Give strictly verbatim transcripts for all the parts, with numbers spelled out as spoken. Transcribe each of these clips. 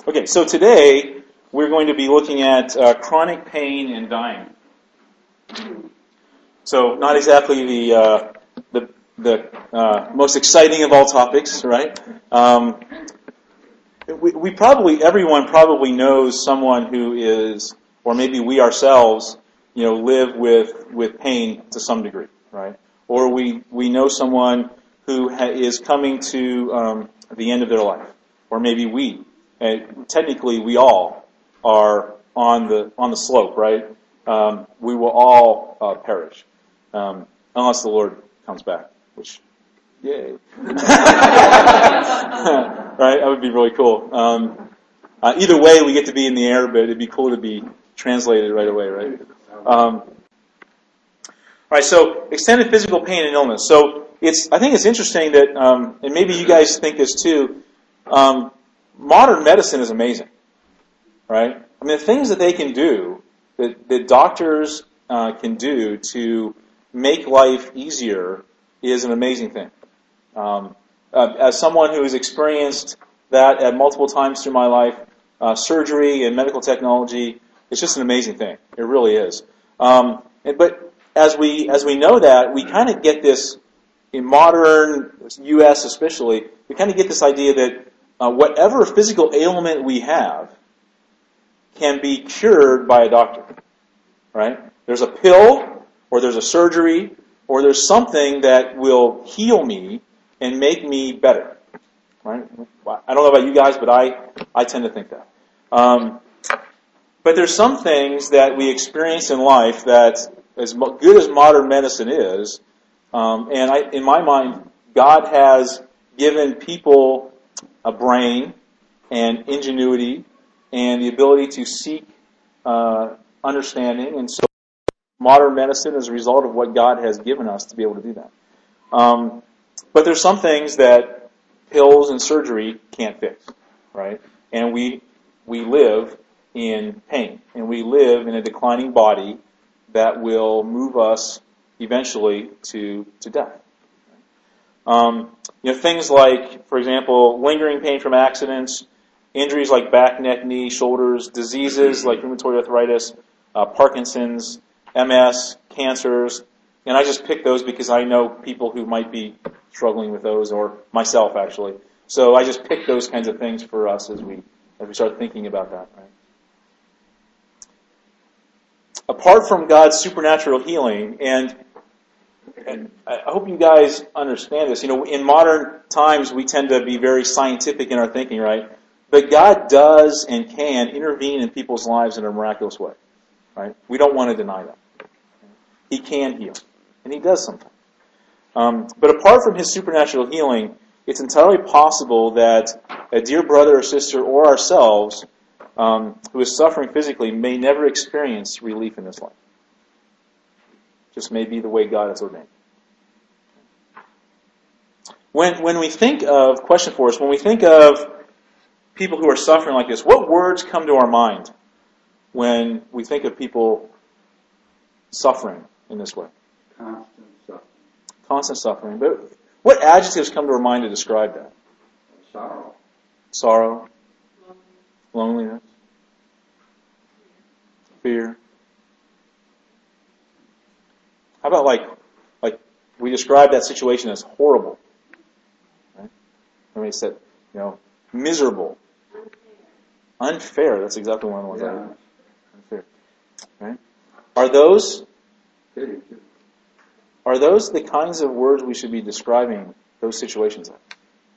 Okay, so today we're going to be looking at uh, chronic pain and dying. So not exactly the uh, the, the uh, most exciting of all topics, right? Um, we, we probably, everyone probably knows someone who is, or maybe we ourselves, you know, live with with pain to some degree, right? Or we we know someone who ha- is coming to um, the end of their life, or maybe we. And technically, we all are on the on the slope, right? Um, we will all uh, perish, um, unless the Lord comes back, which, yay. Right? That would be really cool. Um, uh, either way, we get to be in the air, but it'd be cool to be translated right away, right? Um, all right, so extended physical pain and illness. So it's I think it's interesting that, um, and maybe you guys think this too, um, modern medicine is amazing, right? I mean, the things that they can do, that, that doctors uh, can do to make life easier is an amazing thing. Um, uh, as someone who has experienced that at multiple times through my life, uh, surgery and medical technology, it's just an amazing thing. It really is. Um, and, but as we as we know that, we kind of get this, in modern U S especially, we kind of get this idea that Uh, whatever physical ailment we have can be cured by a doctor, right? There's a pill, or there's a surgery, or there's something that will heal me and make me better, right? I don't know about you guys, but I, I tend to think that. Um, but there's some things that we experience in life that, as good as modern medicine is, um, and I, in my mind, God has given people a brain and ingenuity and the ability to seek uh, understanding. And so modern medicine is a result of what God has given us to be able to do that. Um, but there's some things that pills and surgery can't fix, right? And we we live in pain, and we live in a declining body that will move us eventually to, to death. Um, you know, things like, for example, lingering pain from accidents, injuries like back, neck, knee, shoulders, diseases like rheumatoid arthritis, uh, Parkinson's, M S, cancers, and I just picked those because I know people who might be struggling with those, or myself actually. So I just picked those kinds of things for us as we as we start thinking about that. Right? Apart from God's supernatural healing, and And I hope you guys understand this. You know, in modern times, we tend to be very scientific in our thinking, right? But God does and can intervene in people's lives in a miraculous way, right? We don't want to deny that. He can heal, and He does sometimes. Um, but apart from His supernatural healing, it's entirely possible that a dear brother or sister or ourselves um, who is suffering physically may never experience relief in this life. Just may be the way God has ordained. When when we think of, question for us, when we think of people who are suffering like this, what words come to our mind when we think of people suffering in this way? Constant suffering. Constant suffering. But what adjectives come to our mind to describe that? Sorrow. Sorrow. Loneliness. Fear. How about like, like we describe that situation as horrible? Right? Somebody said, you know, miserable. Unfair. That's exactly one of the ones Yeah. I use. Unfair. Right? Are those Pity, too. are those the kinds of words we should be describing those situations in?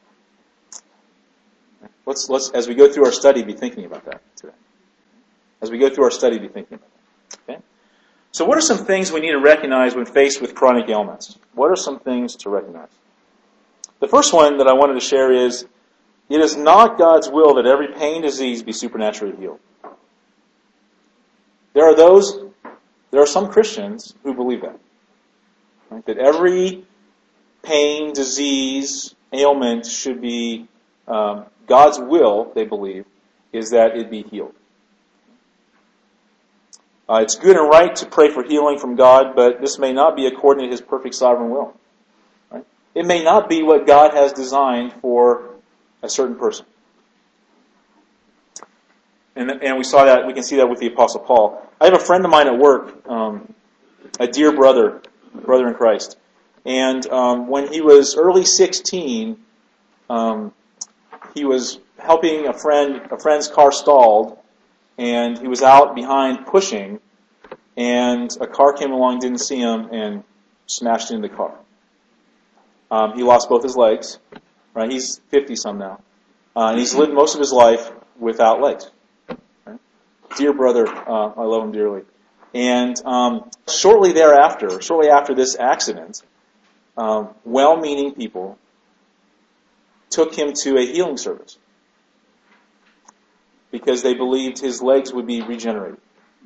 Let's let's as we go through our study be thinking about that today. As we go through our study, be thinking about that. Okay? So what are some things we need to recognize when faced with chronic ailments? What are some things to recognize? The first one that I wanted to share is, it is not God's will that every pain, disease be supernaturally healed. There are those, there are some Christians who believe that. Right? That every pain, disease, ailment should be, um, God's will, they believe, is that it be healed. Uh, it's good and right to pray for healing from God, but this may not be according to His perfect sovereign will. Right? It may not be what God has designed for a certain person. And, and we saw that, we can see that with the Apostle Paul. I have a friend of mine at work, um, a dear brother, brother in Christ. And um, when he was early sixteen, um, he was helping a friend, a friend's car stalled, and he was out behind pushing, and a car came along, didn't see him, and smashed into the car. Um, he lost both his legs. Right, he's fifty-some now. Uh, and he's lived most of his life without legs. Right? Dear brother, uh, I love him dearly. And um, shortly thereafter, shortly after this accident, um, well-meaning people took him to a healing service because they believed his legs would be regenerated.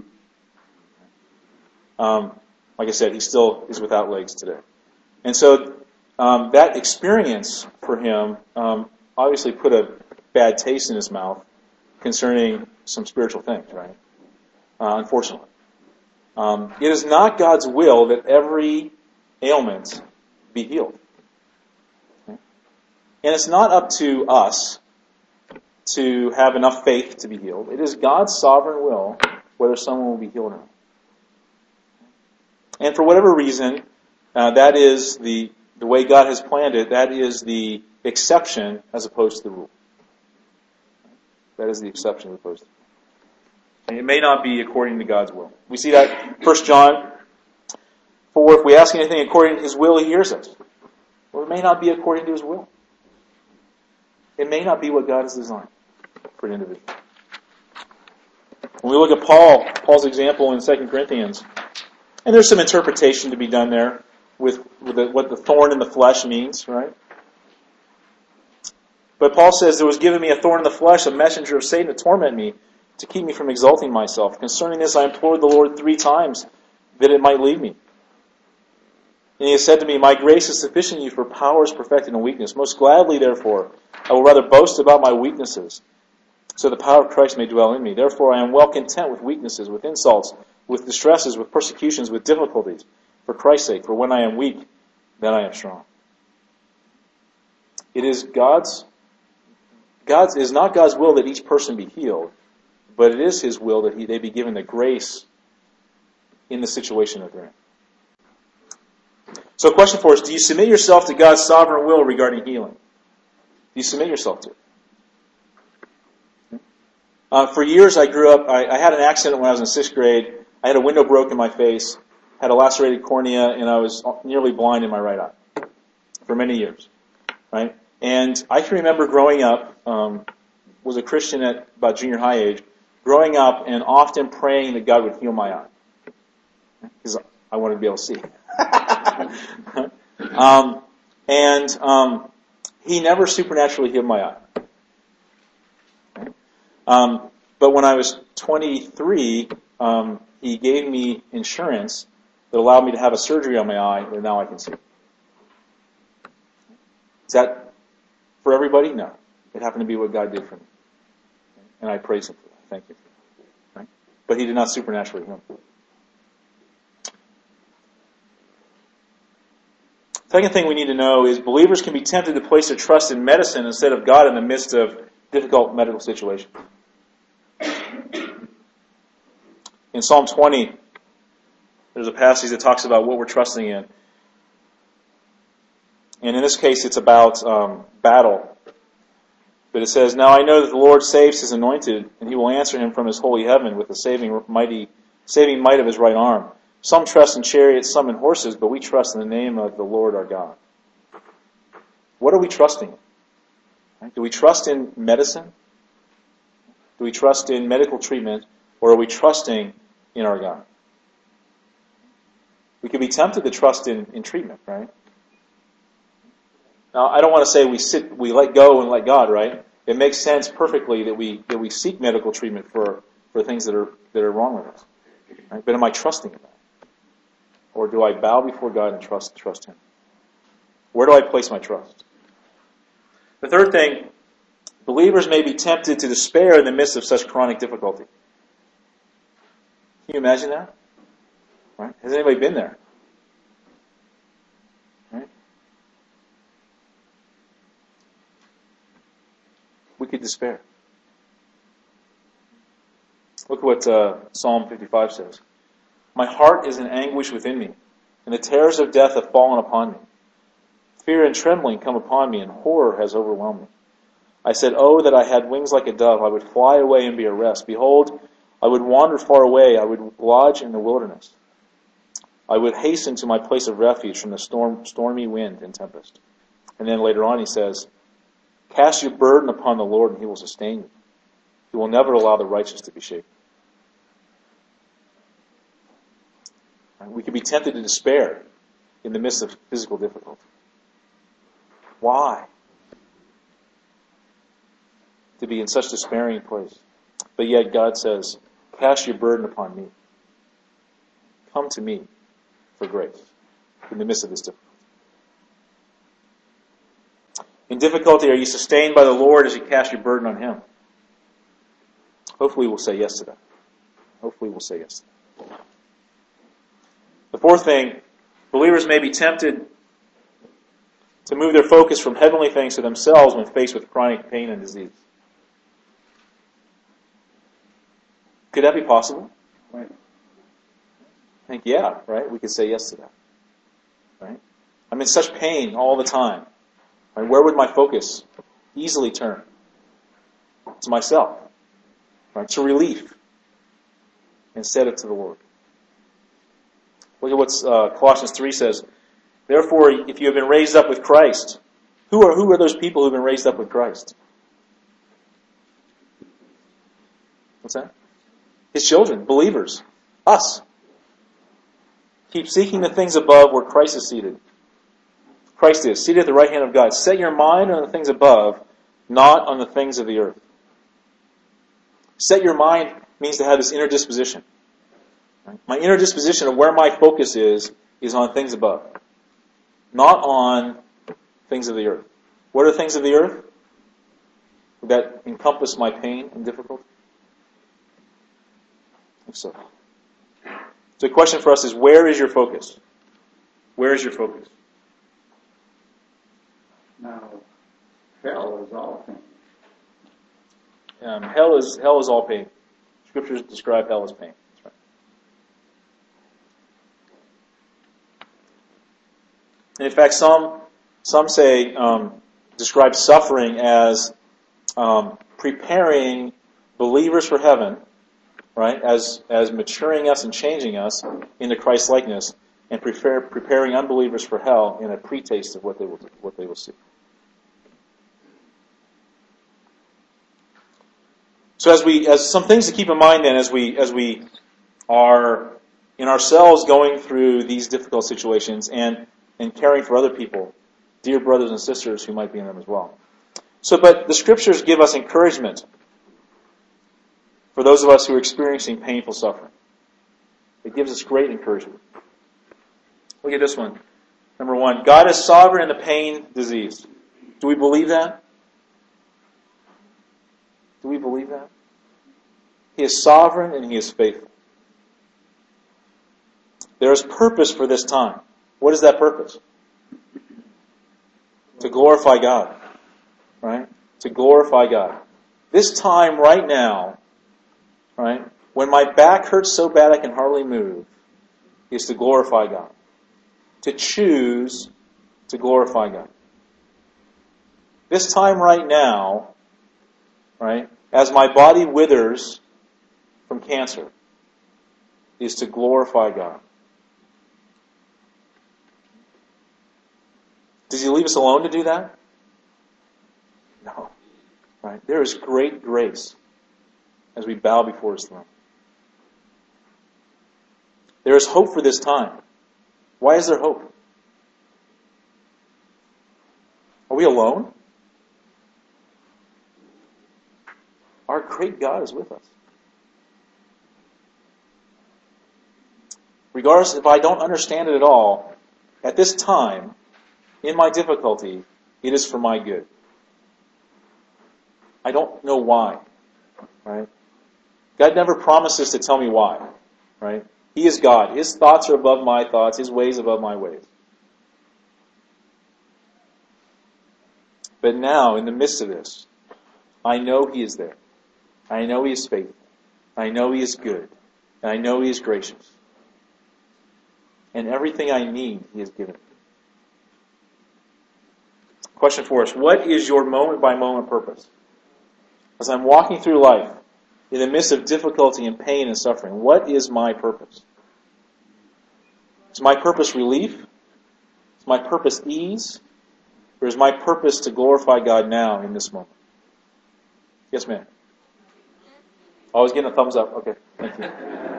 Um, like I said, he still is without legs today. And so um, that experience for him um, obviously put a bad taste in his mouth concerning some spiritual things, right? Uh, unfortunately. Um, it is not God's will that every ailment be healed. Okay? And it's not up to us to have enough faith to be healed. It is God's sovereign will whether someone will be healed or not. And for whatever reason, uh, that is the the way God has planned it, that is the exception as opposed to the rule. That is the exception as opposed to the rule. And it may not be according to God's will. We see that in First John four, if we ask anything according to His will, He hears us. Well, it may not be according to His will. It may not be what God has designed for an individual. When we look at Paul, Paul's example in Second Corinthians, and there's some interpretation to be done there with, with the, what the thorn in the flesh means, right? But Paul says, there was given me a thorn in the flesh, a messenger of Satan to torment me, to keep me from exalting myself. Concerning this I implored the Lord three times that it might leave me. And he has said to me, my grace is sufficient in you, for power is perfected in weakness. Most gladly, therefore, I will rather boast about my weaknesses, so the power of Christ may dwell in me. Therefore I am well content with weaknesses, with insults, with distresses, with persecutions, with difficulties, for Christ's sake. For when I am weak, then I am strong. It is God's, God's, it is not God's will that each person be healed, but it is His will that he, they be given the grace in the situation that they're in. So a question for us, do you submit yourself to God's sovereign will regarding healing? Do you submit yourself to it? Uh, for years I grew up, I, I had an accident when I was in sixth grade. I had a window broke in my face, had a lacerated cornea, and I was nearly blind in my right eye for many years. Right? And I can remember growing up, um, was a Christian at about junior high age, growing up and often praying that God would heal my eye. Because I wanted to be able to see. um, and um, He never supernaturally healed my eye. Okay? Um, but when I was twenty-three, um, He gave me insurance that allowed me to have a surgery on my eye, and now I can see. Is that for everybody? No. It happened to be what God did for me. And I praise Him for that. Thank you. Right? But He did not supernaturally heal me. Second thing we need to know is believers can be tempted to place their trust in medicine instead of God in the midst of difficult medical situations. In Psalm twenty, there's a passage that talks about what we're trusting in. And in this case, it's about um, battle. But it says, now I know that the Lord saves His anointed, and He will answer him from His holy heaven with the saving mighty, saving might of His right arm. Some trust in chariots, some in horses, but we trust in the name of the Lord our God. What are we trusting in? Right? Do we trust in medicine? Do we trust in medical treatment? Or are we trusting in our God? We could be tempted to trust in, in treatment, right? Now, I don't want to say we sit, we let go and let God, right? It makes sense perfectly that we that we seek medical treatment for, for things that are that are wrong with us. Right? But am I trusting in that? Or do I bow before God and trust trust Him? Where do I place my trust? The third thing, believers may be tempted to despair in the midst of such chronic difficulty. Can you imagine that? Right? Has anybody been there? Right? We could despair. Look what uh, Psalm fifty-five says. My heart is in anguish within me, and the terrors of death have fallen upon me. Fear and trembling come upon me, and horror has overwhelmed me. I said, oh, that I had wings like a dove, I would fly away and be at rest. Behold, I would wander far away, I would lodge in the wilderness. I would hasten to my place of refuge from the storm, stormy wind and tempest. And then later on he says, cast your burden upon the Lord, and he will sustain you. He will never allow the righteous to be shaken. We can be tempted to despair in the midst of physical difficulty. Why? To be in such despairing place. But yet God says, cast your burden upon me. Come to me for grace in the midst of this difficulty. In difficulty, are you sustained by the Lord as you cast your burden on Him? Hopefully we'll say yes to that. Hopefully we'll say yes to that. The fourth thing, believers may be tempted to move their focus from heavenly things to themselves when faced with chronic pain and disease. Could that be possible? Right. I think, yeah, right? We could say yes to that. Right? I'm in such pain all the time. Right? Where would my focus easily turn? To myself. Right? To relief. Instead of to the Lord. Look at what uh, Colossians three says. Therefore, if you have been raised up with Christ, who are who are those people who have been raised up with Christ? What's that? His children, believers, us. Keep seeking the things above where Christ is seated. Christ is seated at the right hand of God. Set your mind on the things above, not on the things of the earth. Set your mind means to have this inner disposition. My inner disposition of where my focus is, is on things above. Not on things of the earth. What are things of the earth? Would that encompass my pain and difficulty? I think so. So the question for us is, where is your focus? Where is your focus? Now, hell is all pain. Um, hell is hell is all pain. Scriptures describe hell as pain. That's right. And in fact, some some say um, describe suffering as um, preparing believers for heaven, right? As as maturing us and changing us into Christ's likeness, and prepare, preparing unbelievers for hell in a pre-taste of what they will what they will see. So as we, as some things to keep in mind then, as we, as we are in ourselves going through these difficult situations and, and caring for other people, dear brothers and sisters who might be in them as well. So, but the Scriptures give us encouragement for those of us who are experiencing painful suffering. It gives us great encouragement. Look at this one. Number one, God is sovereign in the pain, disease. Do we believe that? Do we believe that? He is sovereign and He is faithful. There is purpose for this time. What is that purpose? To glorify God. Right? To glorify God. This time right now, right, when my back hurts so bad I can hardly move, is to glorify God. To choose to glorify God. This time right now, right, as my body withers from cancer, is to glorify God. Does He leave us alone to do that? No. Right? There is great grace as we bow before His throne. There is hope for this time. Why is there hope? Are we alone? Our great God is with us. Regardless if I don't understand it at all, at this time, in my difficulty, it is for my good. I don't know why. Right? God never promises to tell me why. Right? He is God. His thoughts are above my thoughts. His ways above my ways. But now, in the midst of this, I know He is there. I know He is faithful. I know He is good. And I know He is gracious. And everything I need, He has given me. Question for us. What is your moment-by-moment purpose? As I'm walking through life, in the midst of difficulty and pain and suffering, what is my purpose? Is my purpose relief? Is my purpose ease? Or is my purpose to glorify God now in this moment? Yes, ma'am. I was getting a thumbs up. Okay, thank you.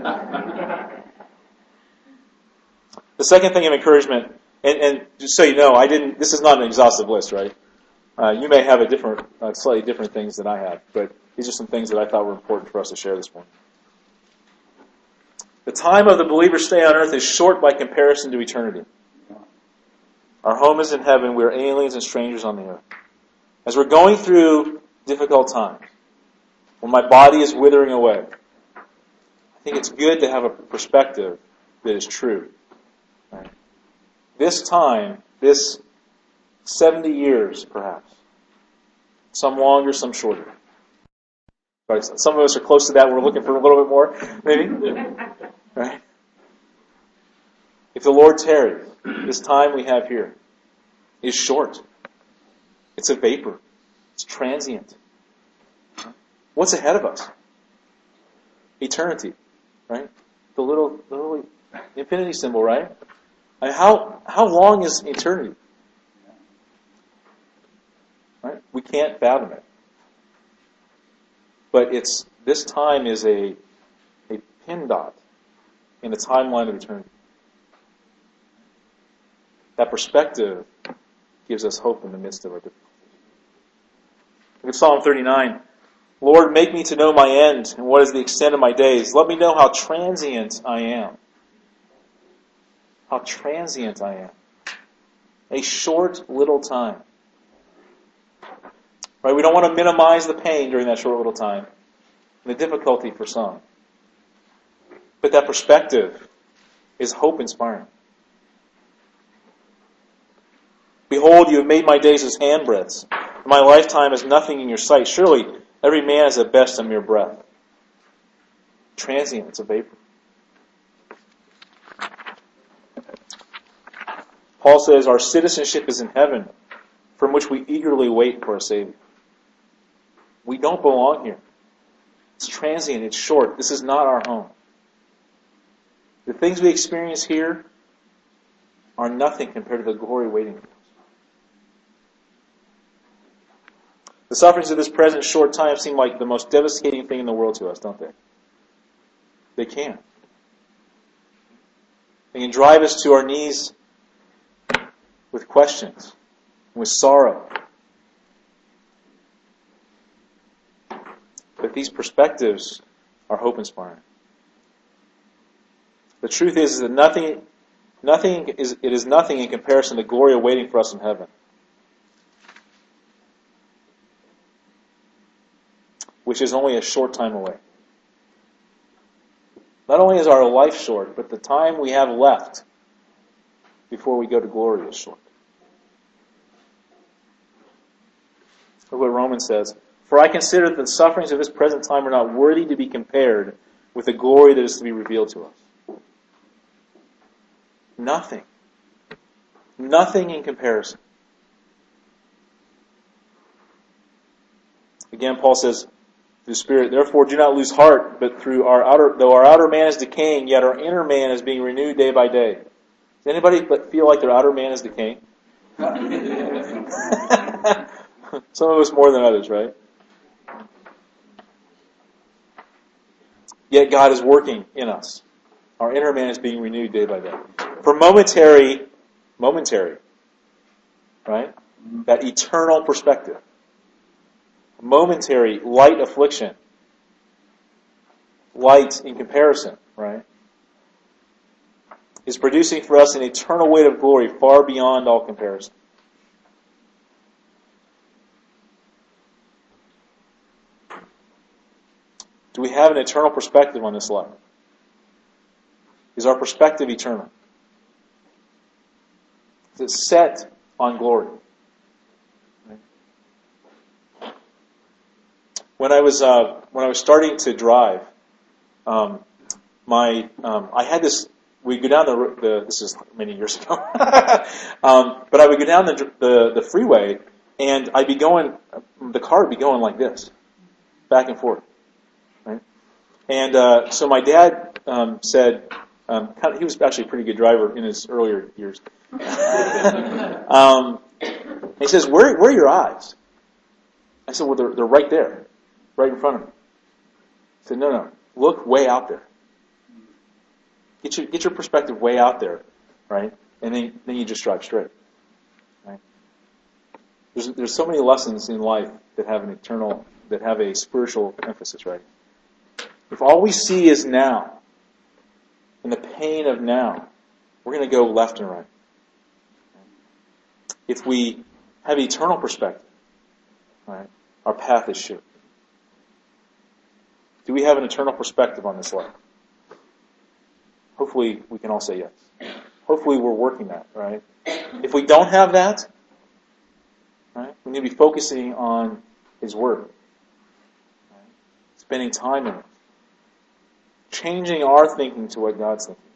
The second thing of encouragement, and, and just so you know, I didn't. This is not an exhaustive list, right? Uh, you may have a different, uh, slightly different things than I have, but these are some things that I thought were important for us to share this morning. The time of the believer's stay on earth is short by comparison to eternity. Our home is in heaven. We are aliens and strangers on the earth. As we're going through difficult times, when my body is withering away, I think it's good to have a perspective that is true. Right? This time, this seventy years, perhaps. Some longer, some shorter. Right? Some of us are close to that. We're looking for a little bit more, maybe. Right? If the Lord tarries, this time we have here is short. It's a vapor. It's transient. What's ahead of us? Eternity. Right? The little, the little infinity symbol, right? I mean, how, how long is eternity? Right? We can't fathom it. But it's this time is a a pin dot in the timeline of eternity. That perspective gives us hope in the midst of our difficulties. Look at Psalm thirty-nine. Lord, make me to know my end, and what is the extent of my days. Let me know how transient I am. How transient I am. A short little time. Right? We don't want to minimize the pain during that short little time. The difficulty for some. But that perspective is hope-inspiring. Behold, you have made my days as handbreadths. My lifetime is nothing in your sight. Surely every man is at best a mere breath. Transient, it's a vapor. Paul says our citizenship is in heaven, from which we eagerly wait for a Savior. We don't belong here. It's transient, it's short. This is not our home. The things we experience here are nothing compared to the glory waiting for us. The sufferings of this present short time seem like the most devastating thing in the world to us, don't they? They can. They can drive us to our knees with questions, with sorrow. But these perspectives are hope-inspiring. The truth is, is that nothing, nothing is it is nothing in comparison to the glory awaiting for us in heaven, which is only a short time away. Not only is our life short, but the time we have left before we go to glory is short. Look what Romans says. For I consider that the sufferings of this present time are not worthy to be compared with the glory that is to be revealed to us. Nothing. Nothing in comparison. Again, Paul says, through the Spirit, therefore do not lose heart, but through our outer, though our outer man is decaying, yet our inner man is being renewed day by day. Does anybody feel like their outer man is decaying? Some of us more than others, right? Yet God is working in us. Our inner man is being renewed day by day. For momentary, momentary, right? That eternal perspective. Momentary light affliction. Light in comparison, right? Is producing for us an eternal weight of glory far beyond all comparison. Do we have an eternal perspective on this life? Is our perspective eternal? Is it set on glory? When I was uh, when I was starting to drive, um, my um, I had this. We go down the, the this is many years ago, um, but I would go down the, the the freeway, and I'd be going. The car would be going like this, back and forth, right? And uh, so my dad um, said, um, kind of, he was actually a pretty good driver in his earlier years. um, he says, "Where where are your eyes?" I said, "Well, they're they're right there, right in front of me." He said, "No, no, look way out there. Get your get your perspective way out there, right? And then then you just drive straight." Right? There's there's so many lessons in life that have an eternal, that have a spiritual emphasis, right? If all we see is now, and the pain of now, we're going to go left and right. If we have eternal perspective, right, our path is sure. Do we have an eternal perspective on this life? Hopefully, we can all say yes. Hopefully, we're working that, right? If we don't have that, right, we need to be focusing on His Word, right? Spending time in it, changing our thinking to what God's thinking.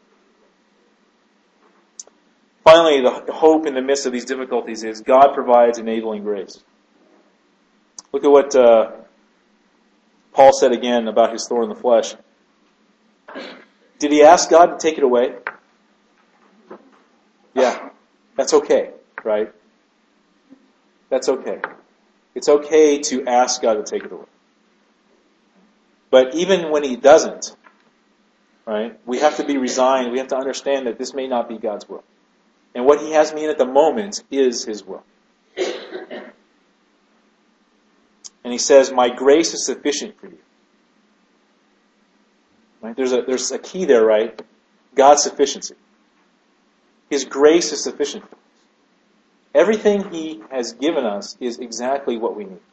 Finally, the hope in the midst of these difficulties is God provides enabling grace. Look at what uh, Paul said again about his thorn in the flesh. Did he ask God to take it away? Yeah, that's okay, right? That's okay. It's okay to ask God to take it away. But even when He doesn't, right, we have to be resigned. We have to understand that this may not be God's will. And what He has me in at the moment is His will. And He says, "My grace is sufficient for you." Right? There's a there's a key there, right? God's sufficiency. His grace is sufficient for us. Everything He has given us is exactly what we need.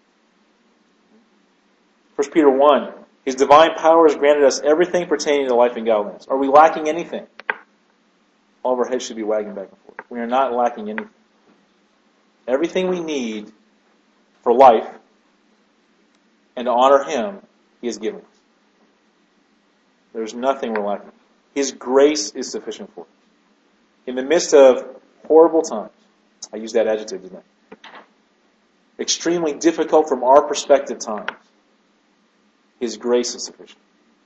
First Peter one, His divine power has granted us everything pertaining to life and godliness. Are we lacking anything? All of our heads should be wagging back and forth. We are not lacking anything. Everything we need for life and to honor Him, He has given us. There's nothing we're lacking. His grace is sufficient for us. In the midst of horrible times, I used that adjective, didn't I? Extremely difficult from our perspective times, His grace is sufficient.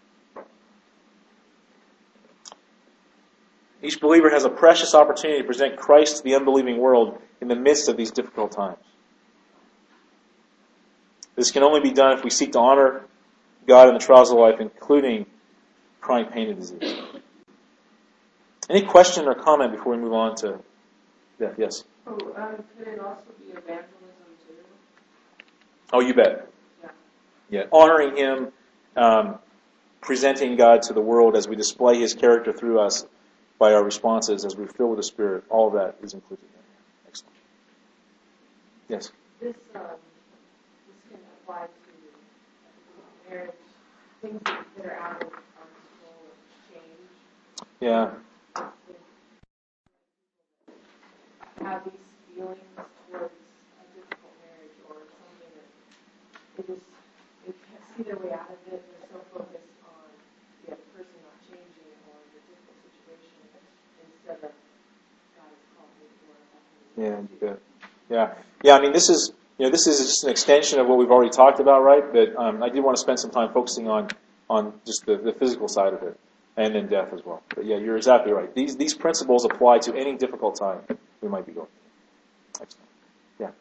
Each believer has a precious opportunity to present Christ to the unbelieving world in the midst of these difficult times. This can only be done if we seek to honor God in the trials of life, including chronic pain and disease. Any question or comment before we move on to death? Yes? Oh, um, could it also be evangelism too? Oh, you bet. Yeah. Yeah. Honoring Him, um, presenting God to the world as we display His character through us by our responses, as we fill with the Spirit, all of that is included in there. Excellent. Yes? This, um, this can apply to marriage, things that are out of our control of change. Yeah. Have these feelings towards a difficult marriage or something that they just they can't see their way out of it. They're so focused on the other person not changing or the difficult situation instead of God has called me for it. Yeah, you bet. Yeah. Yeah, I mean, this is, you know, this is just an extension of what we've already talked about, right? But um, I did want to spend some time focusing on, on just the, the physical side of it and then death as well. But yeah, you're exactly right. These these principles apply to any difficult time we might be going through. Excellent. Yeah.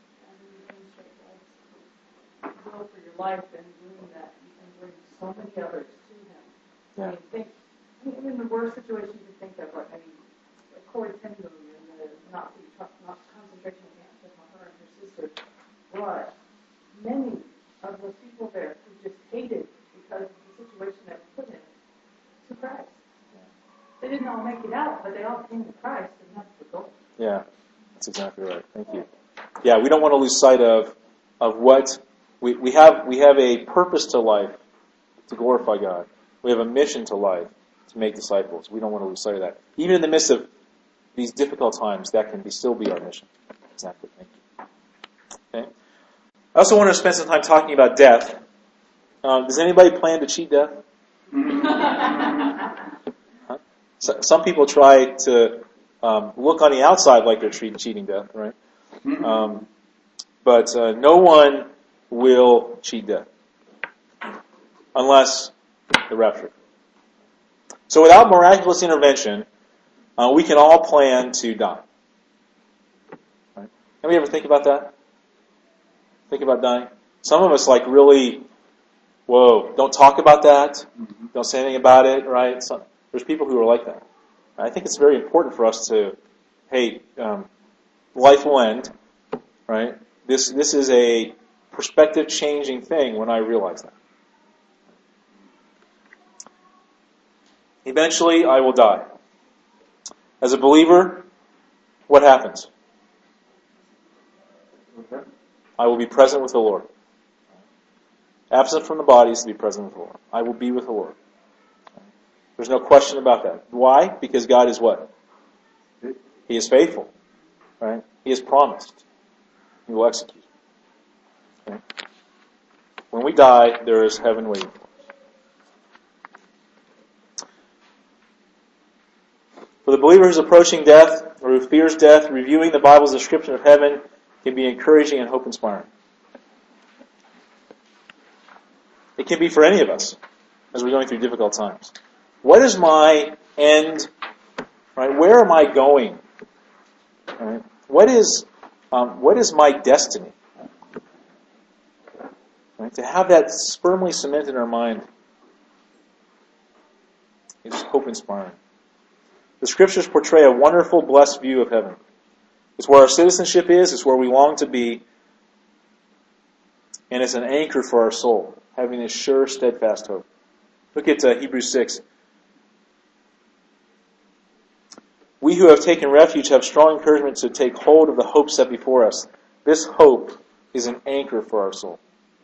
Go for your life and doing that, you can bring so many others to Him. Yeah. I mean, think, I mean, in the worst situation you can think of, like, I mean, Corey ten million in the Nazi not concentration camp with her and her sister, but many of those people there who just hated because of the situation that was put in to Christ. Yeah. They didn't all make it out, but they all came to Christ, and that's the goal. Yeah, that's exactly right. Thank you. Yeah, we don't want to lose sight of of what we, we have. We have a purpose to life to glorify God. We have a mission to life to make disciples. We don't want to lose sight of that. Even in the midst of these difficult times, that can be, still be our mission. Exactly. Thank you. Okay. I also want to spend some time talking about death. Um, does anybody plan to cheat death? Huh? So, some people try to um, look on the outside like they're treating, cheating death, right? Um, but uh, no one will cheat death unless the rapture. So without miraculous intervention, uh, we can all plan to die. Right? Have you ever think about that? Think about dying? Some of us like really, whoa, don't talk about that. Don't say anything about it, right? So, there's people who are like that. I think it's very important for us to, hey, um, life will end, right? This this is a perspective-changing thing when I realize that. Eventually, I will die. As a believer, what happens? I will be present with the Lord. Absent from the body is to be present with the Lord. I will be with the Lord. There's no question about that. Why? Because God is what? He is faithful. Right? He has promised. He will execute. Okay? When we die, there is heaven waiting for us. For the believer who's approaching death, or who fears death, reviewing the Bible's description of heaven can be encouraging and hope-inspiring. It can be for any of us as we're going through difficult times. What is my end? Right? Where am I going? Right? What is um, what is my destiny? Right? To have that firmly cemented in our mind is hope-inspiring. The Scriptures portray a wonderful, blessed view of heaven. It's where our citizenship is. It's where we long to be. And it's an anchor for our soul, having a sure, steadfast hope. Look at uh, Hebrews six. We who have taken refuge have strong encouragement to take hold of the hope set before us. This hope is an anchor for our soul.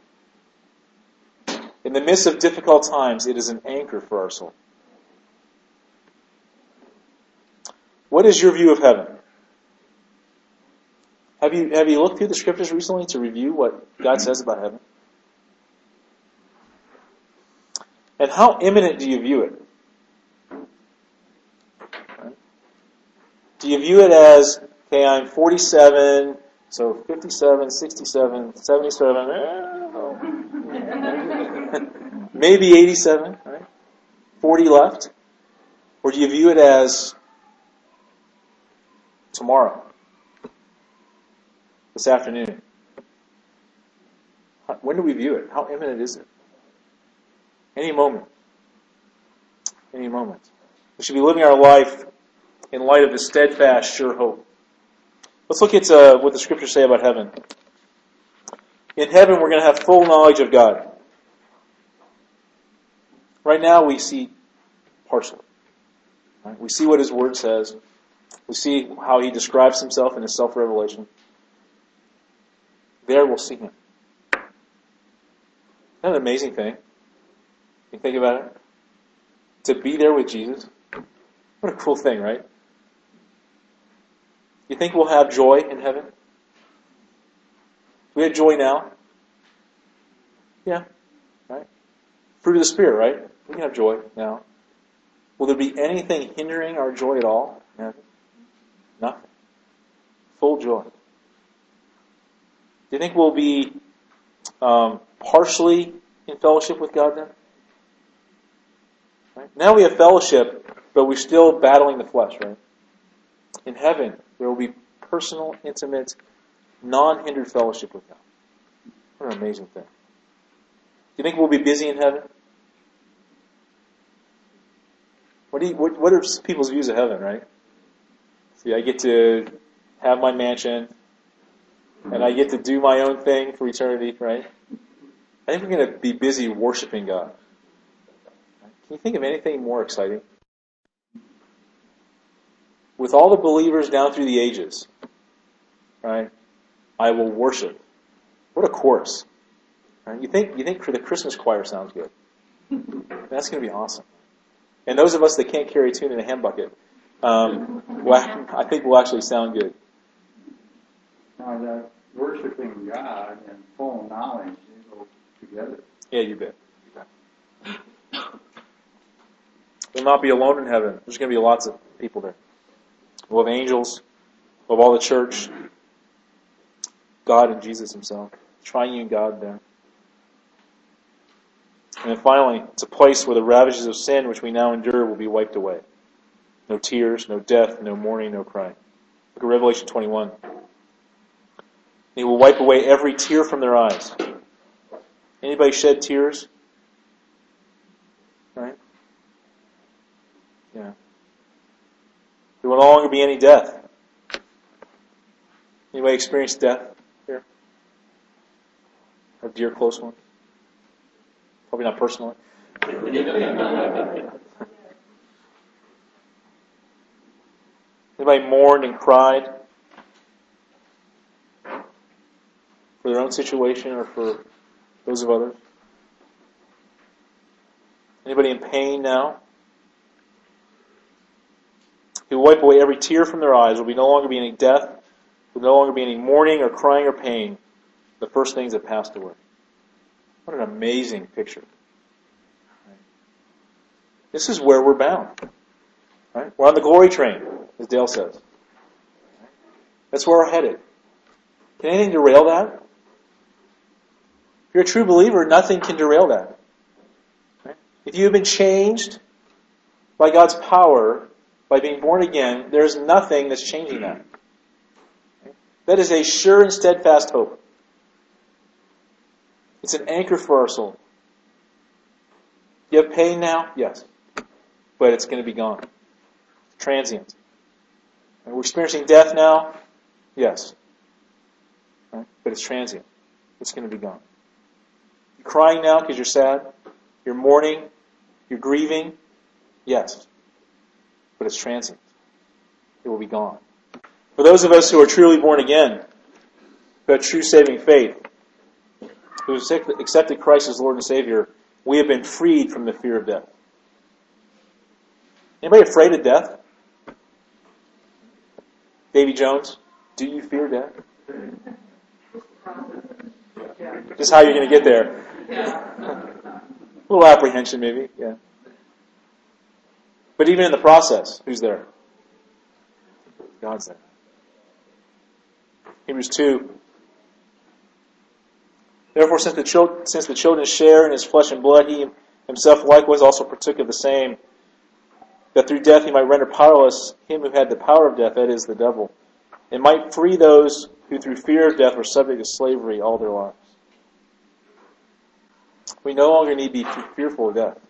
In the midst of difficult times, it is an anchor for our soul. What is your view of heaven? Have you have you looked through the Scriptures recently to review what God says about heaven? And how imminent do you view it? Right? Do you view it as, okay, I'm forty-seven, so fifty-seven, sixty-seven, seventy-seven, eh, maybe eighty-seven, right? forty left? Or do you view it as tomorrow? This afternoon? When do we view it? How imminent is it? Any moment. Any moment. We should be living our life in light of the steadfast, sure hope. Let's look at uh, what the Scriptures say about heaven. In heaven, we're going to have full knowledge of God. Right now, we see partially. Right? We see what His Word says. We see how He describes Himself in His self-revelation. There we'll see Him. Isn't that an amazing thing? You think about it? To be there with Jesus. What a cool thing, right? You think we'll have joy in heaven? We have joy now? Yeah. Right? Fruit of the Spirit, right? We can have joy now. Will there be anything hindering our joy at all? No. Nothing. Full joy. Do you think we'll be um, partially in fellowship with God then? Right? Now we have fellowship, but we're still battling the flesh, right? In heaven, there will be personal, intimate, non-hindered fellowship with God. What an amazing thing. Do you think we'll be busy in heaven? What do you, what, what are people's views of heaven, right? See, I get to have my mansion, and I get to do my own thing for eternity, right? I think we're going to be busy worshiping God. Can you think of anything more exciting? With all the believers down through the ages, right? I will worship. What a chorus! Right? You think you think the Christmas choir sounds good? That's going to be awesome. And those of us that can't carry a tune in a hand bucket, um, well, I think will actually sound good. Now that worshiping God and full knowledge, they go together. Yeah, you bet. will not be alone in heaven. There's going to be lots of people there. We'll have angels. We'll have all the church. God and Jesus himself. Triune God there. And then finally, it's a place where the ravages of sin which we now endure will be wiped away. No tears, no death, no mourning, no crying. Look at Revelation twenty-one. He will wipe away every tear from their eyes. Anybody shed tears? Right? Yeah. There will no longer be any death. Anybody experience death here? A dear close one? Probably not personally. Anybody mourned and cried for their own situation or for those of others? Anybody in pain now? He will wipe away every tear from their eyes. There will be no longer be any death. There will no longer be any mourning or crying or pain. The first things that passed away. What an amazing picture. This is where we're bound. Right? We're on the glory train, as Dale says. That's where we're headed. Can anything derail that? If you're a true believer, nothing can derail that. Right? If you have been changed by God's power, by being born again, there's nothing that's changing that. That is a sure and steadfast hope. It's an anchor for our soul. You have pain now? Yes. But it's going to be gone. It's transient. And we're experiencing death now? Yes. Right? But it's transient. It's going to be gone. You're crying now because you're sad? You're mourning? You're grieving? Yes. But it's transient. It will be gone. For those of us who are truly born again, who have true saving faith, who have accepted Christ as Lord and Savior, we have been freed from the fear of death. Anybody afraid of death? Davy Jones, do you fear death? Just how you're going to get there. A little apprehension maybe, yeah. But even in the process, who's there? God's there. Hebrews two. Therefore, since the, children, since the children share in his flesh and blood, he himself likewise also partook of the same, that through death he might render powerless him who had the power of death, that is, the devil, and might free those who through fear of death were subject to slavery all their lives. We no longer need to be fearful of death.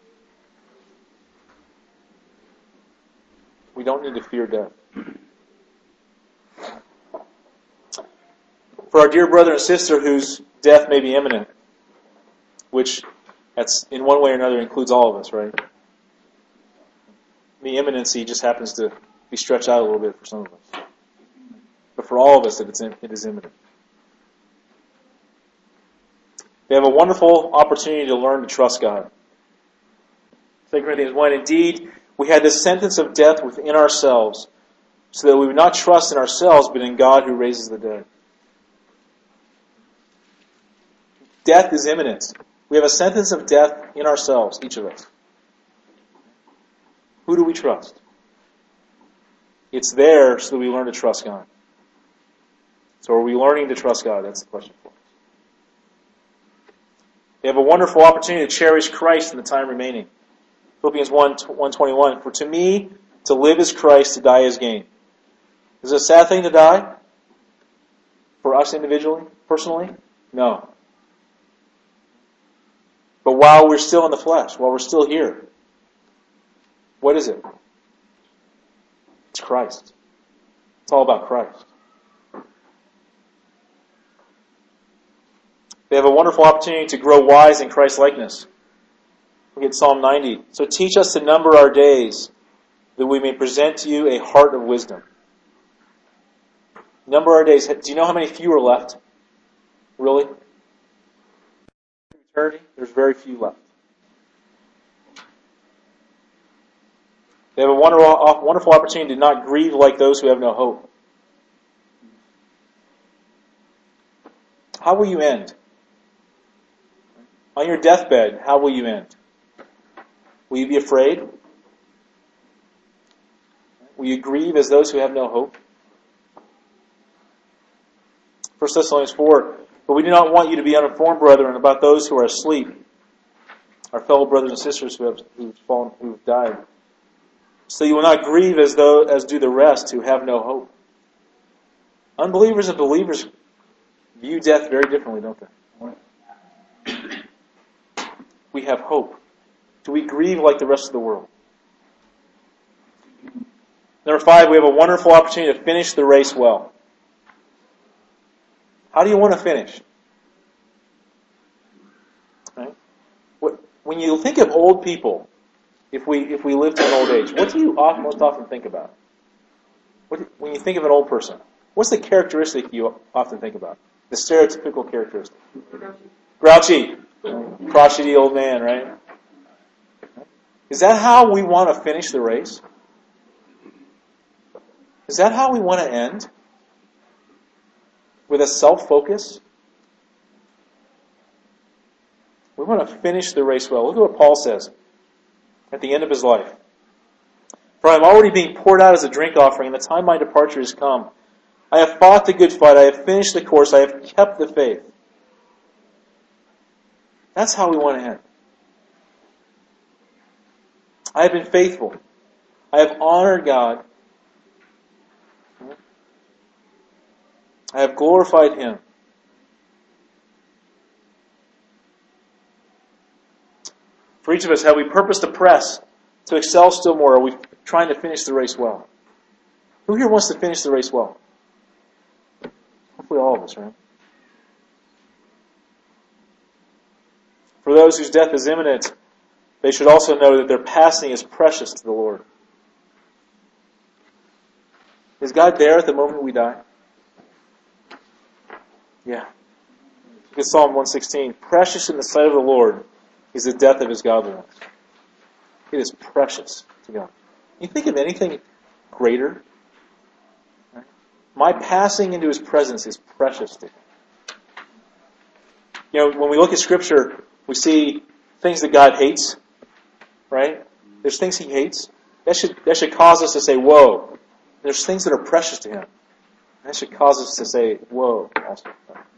We don't need to fear death. For our dear brother and sister whose death may be imminent, which that's in one way or another includes all of us, right? The imminency just happens to be stretched out a little bit for some of us. But for all of us, it is imminent. We have a wonderful opportunity to learn to trust God. Second Corinthians one, indeed, we had this sentence of death within ourselves, so that we would not trust in ourselves, but in God who raises the dead. Death is imminent. We have a sentence of death in ourselves, each of us. Who do we trust? It's there so that we learn to trust God. So are we learning to trust God? That's the question for us. We have a wonderful opportunity to cherish Christ in the time remaining. Philippians one twenty-one, for to me, to live is Christ, to die is gain. Is it a sad thing to die? For us individually, personally? No. But while we're still in the flesh, while we're still here, what is it? It's Christ. It's all about Christ. We have a wonderful opportunity to grow wise in Christ's likeness. Look at Psalm ninety. So teach us to number our days, that we may present to you a heart of wisdom. Number our days. Do you know how many few are left? Really? Eternity, there's very few left. They have a wonderful, wonderful opportunity to not grieve like those who have no hope. How will you end? On your deathbed, how will you end? Will you be afraid? Will you grieve as those who have no hope? First Thessalonians four, but we do not want you to be uninformed, brethren, about those who are asleep, our fellow brothers and sisters who have who've fallen, who've died. So you will not grieve as though as do the rest who have no hope. Unbelievers and believers view death very differently, don't they? We have hope. Do we grieve like the rest of the world? Number five, we have a wonderful opportunity to finish the race well. How do you want to finish? Right? What, when you think of old people, if we if we live to an old age, what do you often, most often think about? What do, when you think of an old person, what's the characteristic you often think about? The stereotypical characteristic. Grouchy. Crotchety old man, right? Is that how we want to finish the race? Is that how we want to end? With a self-focus? We want to finish the race well. Look at what Paul says at the end of his life. For I am already being poured out as a drink offering, and the time of my departure has come. I have fought the good fight. I have finished the course. I have kept the faith. That's how we want to end. I have been faithful. I have honored God. I have glorified Him. For each of us, have we purpose to press, to excel still more? Are we trying to finish the race well? Who here wants to finish the race well? Hopefully all of us, right? For those whose death is imminent, they should also know that their passing is precious to the Lord. Is God there at the moment we die? Yeah. Look at Psalm one sixteen. Precious in the sight of the Lord is the death of His godliness. It is precious to God. Can you think of anything greater? Right? My passing into His presence is precious to Him. You know, when we look at Scripture, we see things that God hates, right? There's things He hates. That should that should cause us to say, whoa. There's things that are precious to Him. That should cause us to say, whoa, also.